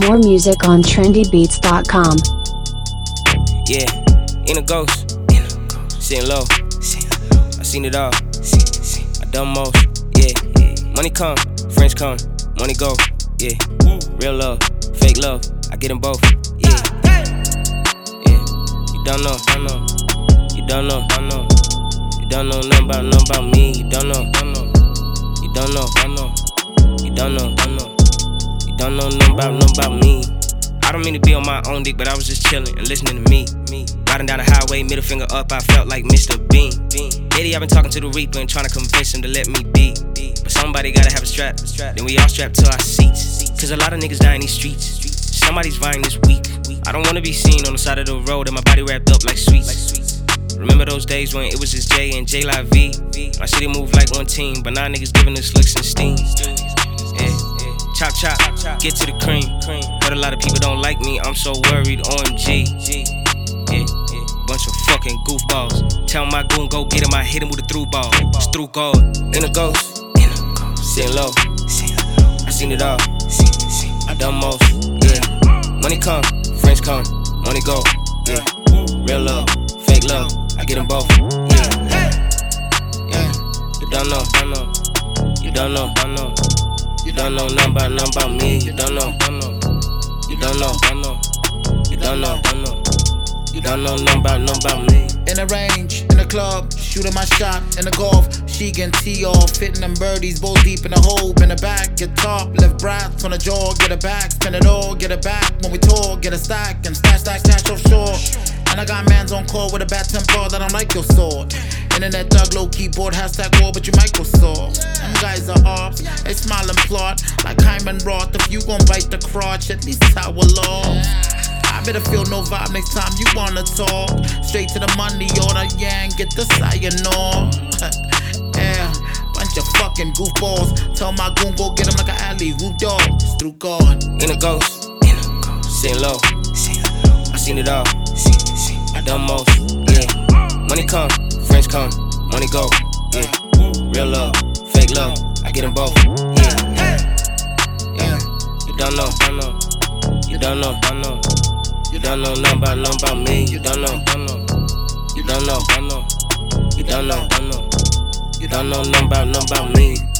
more music on trendybeats.com. Yeah, in a ghost, sitting low. I seen it all, I done most. Yeah, money come, friends come, money go. Yeah, real love, fake love, I get them both. Yeah, you don't know, you don't know, you don't know nothing about me. You don't know, you don't know, you don't know, you don't know nothing about me. I don't mean to be on my own dick, but I was just chillin' and listening to me. Riding down the highway, middle finger up, I felt like Mr. Bean. Lately I've been talking to the Reaper and trying to convince him to let me be. But somebody gotta have a strap, then we all strapped to our seats. Cause a lot of niggas die in these streets. Somebody's vying this week. I don't wanna be seen on the side of the road and my body wrapped up like sweets. Remember those days when it was just J and J Live V? My city moved like one team, but now niggas giving us looks and steam. Yeah. Chop chop, get to the cream. Heard a lot of people don't like me, I'm so worried, OMG. Yeah, bunch of fucking goofballs. Tell my goon go get him, I hit him with a through ball. It's through gold, in a ghost, sitting low. I seen it all, I done most. Yeah, money come, friends come, money go. Yeah, real love, fake love, I get them both. Yeah, you don't know, you don't know, you don't know nothing about me. You don't know, you don't know, you don't know, you don't know nothing about me. In the range, in the club, shooting my shot in the golf. She can tee off, hitting them birdies, balls deep in the hole, in the back, get top, left brass on the jaw, get it back, spin it all, get it back. When we talk, get a stack and stash offshore. And I got mans on call with a bad temper that don't like your sword. Internet dog, low keyboard, hashtag war, but you Microsoft. Them guys are ops, they smile and plot like Hyman Roth. If you gon' bite the crotch, at least towel off. I better feel no vibe next time you wanna talk. Straight to the money order, yeah, and get the sayonara. Yeah, bunch of fucking goofballs. Tell my goon go get him like an alley hoop dog. It's through God. In a ghost, sitting low. I seen it all, I done most. Yeah, money come, friends come, money go. Yeah, real love, fake love, I get them both. Yeah, you don't know, you don't know, you don't know nothing about me. You don't know, you don't know, you don't know, you don't know nothing about me.